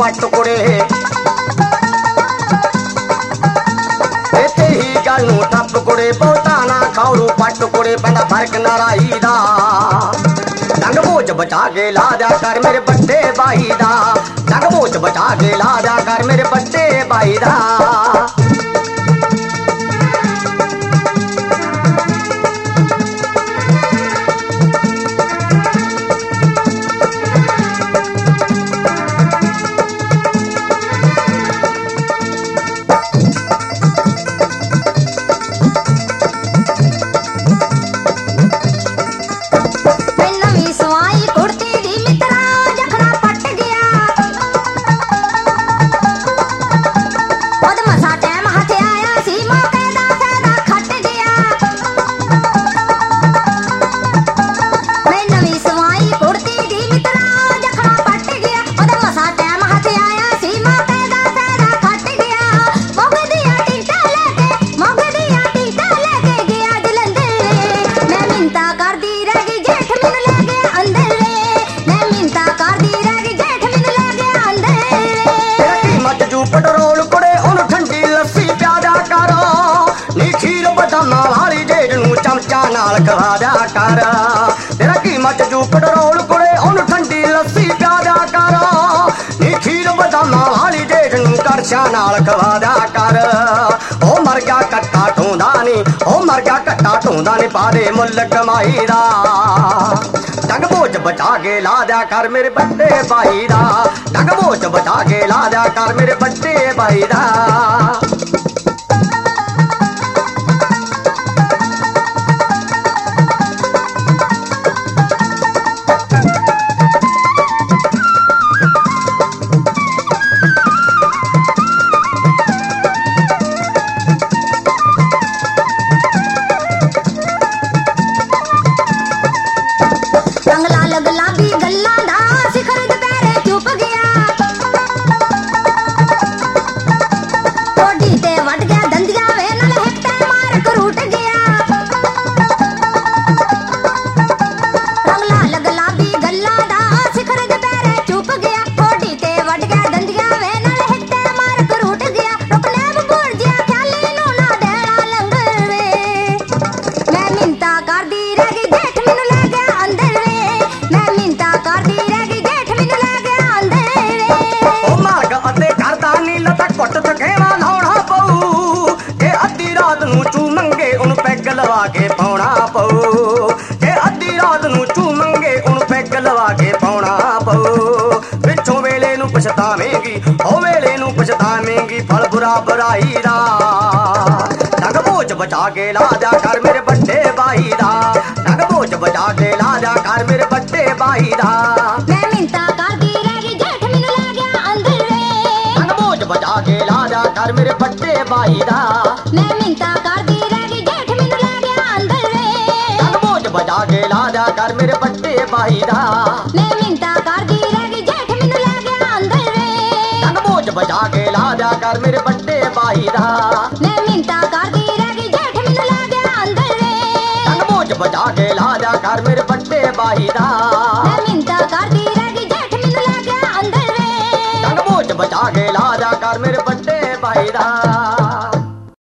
पट कुड़े इत्थे ही गल नूं टप कुड़े बहुता ना खौरू पट कुड़े पैंदा फर्क नाराई दा डंग बोझ बचा के ला दिया कर मेरे बड्डे भाई दा डंग बोझ बचा के ला दिया कर मेरे बड्डे भाई दा पटरोल कुड़े उन ठंडी लस्सी प्यादा करो नी खीर बदामा वाली जेड़ नूं चमचा नाल खवा दिया कर तेरा कीमत जू पटरोल कुड़े उन ठंडी लस्सी प्यादा करो नी खीर बदामा वाली जेड़ नूं करछा नाल खवा दिया कर ओ मर गया कट्टा ढूंदा नी ओ मर गया कट्टा ढूंदा नी पा दे मुल कमाई दा डंग बोझ बचा के ला दिया कर मेरे बड्डे भाई दा डंग बोझ बचा के ला दिया कर मेरे बड्डे भाई दा गुलाबी गल्ला दा शिखर दुपहरे चुप गया कोडी ते वट गया दंदिया वे नाल हिट्टे मार करूट गया रंगला गुलाबी गल्ला दा शिखर दुपहरे चुप गया कोडी ते वट गया दंदिया वे नाल हिट्टे मार करूट गया रुकने बबूर जिया ख्याली नूं ना देना लंगर वे मैं मिंता करदी रह गई जेठ मैनू ले गया अंदर वे कुट थकेवा लाउणा पऊ जे अद्धी रात नूं चू मंगे उन पैग लवा के पाउणा पऊ जे अद्धी रात नूं चू मंगे उन पैग लवा के पाउणा पऊ पिछों वेले नूं पछतावेंगी ओ वेले नूं पछतावेंगी फल बुरा बुराई दा डंग बोझ बचा के ला दिया कर मेरे बड्डे भाई दा डंग बोझ बचा के ला दिया कर मेरे बड्डे भाई दा मैं मिंता करदी रह गई जेठ मैनू ले गया अंदर वे डंग बोझ बचा के ला दिया कर मेरे बड्डे भाई दा मैं मिंता करदी रह गई जेठ मैनू ले गया अंदर वे डंग बोझ बचा के ला दिया कर मेरे बड्डे भाई दा मैं मिंता करदी रह गई जेठ मैनू ले गया अंदर वे डंग बोझ बचा के ला दिया कर मेरे बड्डे भाई दा मैं मिंता करदी रह गई जेठ मैनू ले गया अंदर वे डंग बोझ बचा के ला दिया कर मेरे बड्डे भाई दा मैं मिंता करदी रह गई जेठ मैनू ले गया अंदर वे डंग बोझ बचा के ला दिया कर मेरे बड्डे भाई दा।